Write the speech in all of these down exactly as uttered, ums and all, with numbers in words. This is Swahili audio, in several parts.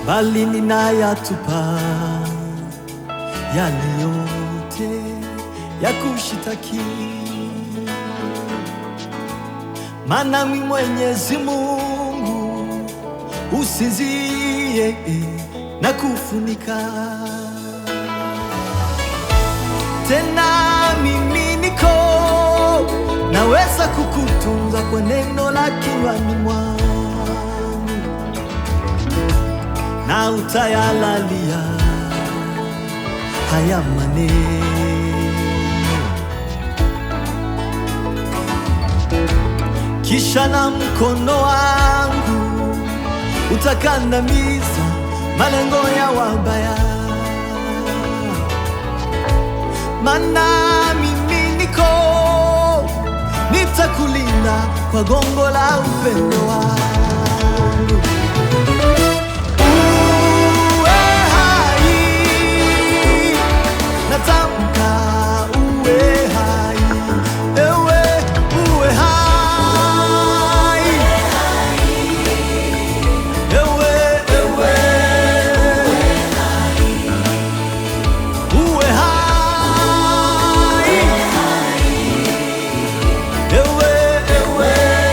bali ninayatupa yale yote ya kushitaki. Maana mimi Mwenyezi Mungu usinzie na kufunika. Tena mimi niko naweza kukutunza kwa neno la kinywani mwangu, na utayalalia haya maneno. Kisha na mkono wangu utakandamiza malengo ya wabaya. Maana mimi niko nitakulinda kwa gongo la upendo wangu. Uwe hai, natamka uwe hai. Ewe uwe hai, ewe ewe uwe hai, ewe ewe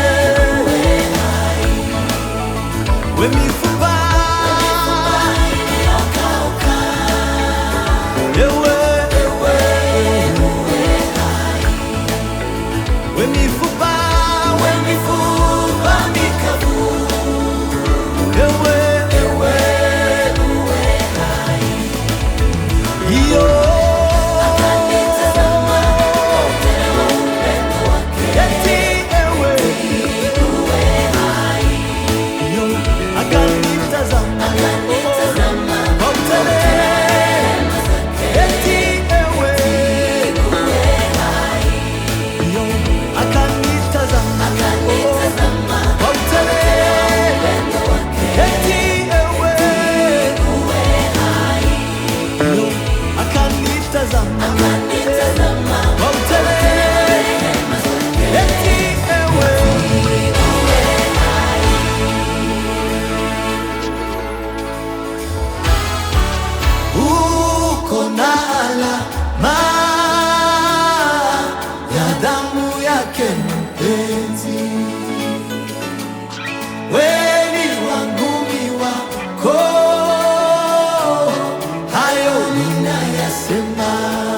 we mifupa ewe ewe we mifupa we mifupa mikavu ewe ewe iyo eti ewe iyo akanitazama kwa utele eti ewe iyo akanitazama kwa utele eti ewe iyo akanitazama kwa utele eti ewe. Uko na alama ya damu yake mpenzi, weni wangu ni wako, hayo ninayasema.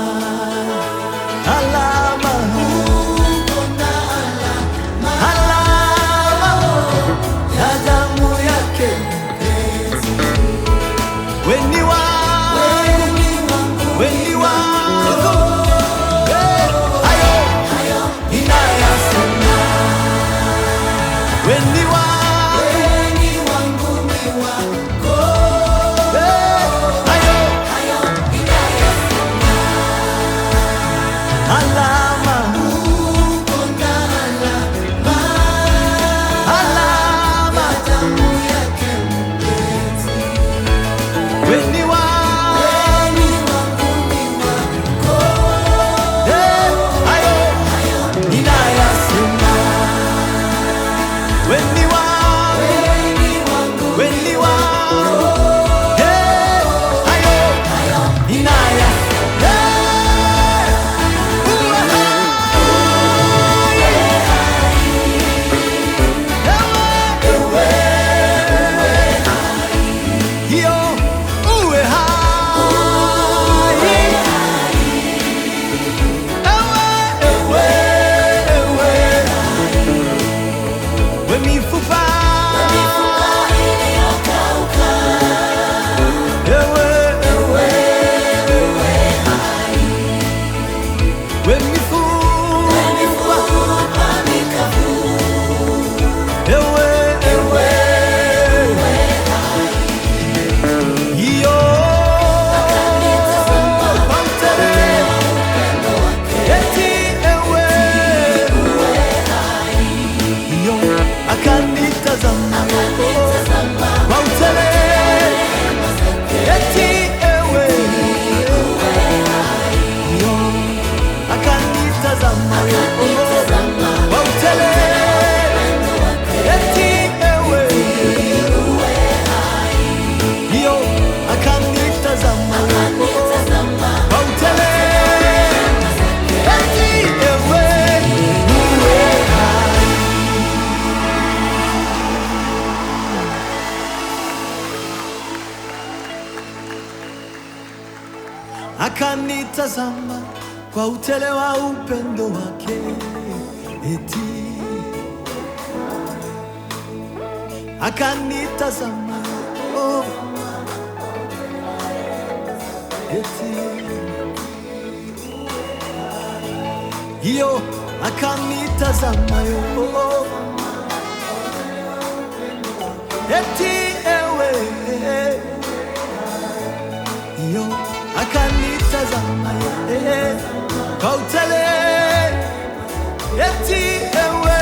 Alama, uko na alama, alama ya damu yake mpenzi, weni wangu, weni wangu, eh, hayo ninayasema. Weni wangu, eh, hayo alama, alama weni wangu. akanitazama kwa utele wa upendo wake, eti akanitazama, oh, eti hiyo akanitazama yo, oh, eti ewe hiyo akanitazama yo, kwa utele eti ewe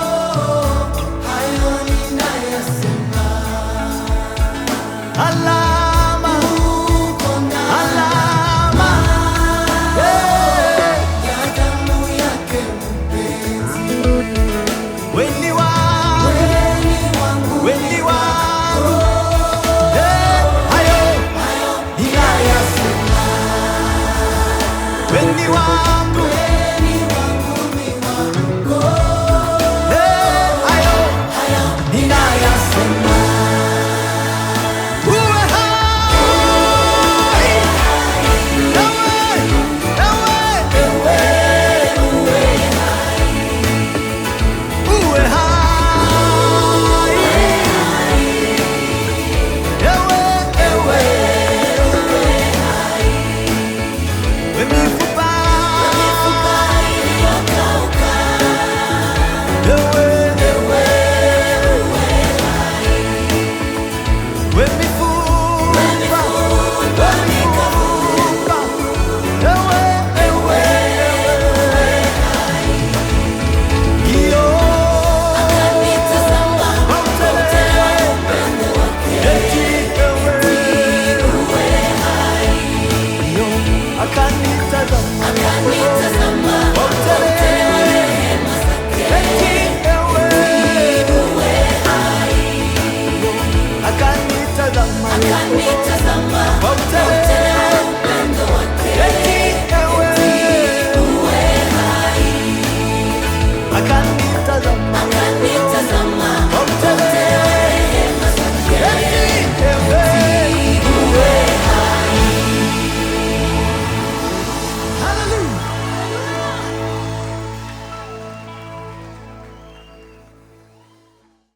Allah